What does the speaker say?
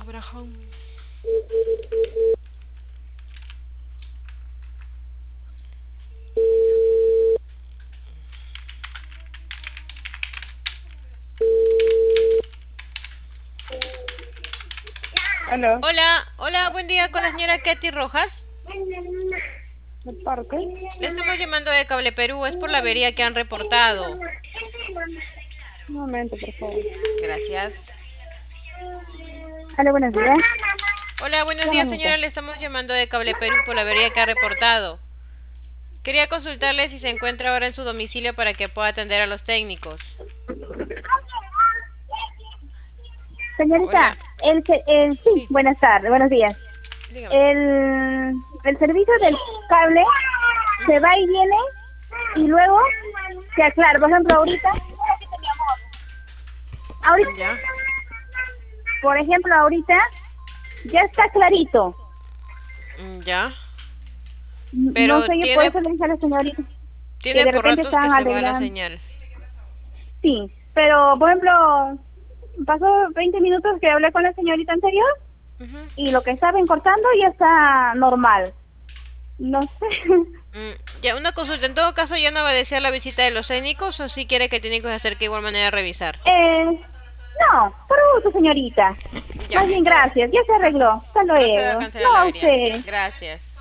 Abraham. Aló. Hola, buen día con la señora Katy Rojas. ¿De parte? Le estamos llamando de Cable Perú, es por la avería que han reportado. Un momento, por favor. Gracias. Aló, buenos días. Hola, buenos días Dígame. señora, le estamos llamando de Cable Perú por la avería que ha reportado. Quería consultarle si se encuentra ahora en su domicilio para que pueda atender a los técnicos. Señorita, Hola, sí, sí, buenas tardes, buenos días. dígame. El servicio del cable se va y viene y luego se aclara. Por ejemplo, ahorita, Ya, por ejemplo, ahorita ya está clarito. ya. No Pero sé, yo por eso le dije a la señorita que tiene de por repente ratos que estaban se va la alegando. señal. Sí, pero por ejemplo, pasó 20 minutos que hablé con la señorita anterior Ujú. y lo que estaban cortando ya está normal. No sé. Ya, una consulta. En todo caso, ¿ya no va a desear la visita de los técnicos o si quiere que el técnico se acerque de igual manera a revisar? No, por gusto, señorita. Ya, Más bien, gracias. Ya se arregló. Hasta proceda a luego. cancelar No, la a avería. usted. Gracias.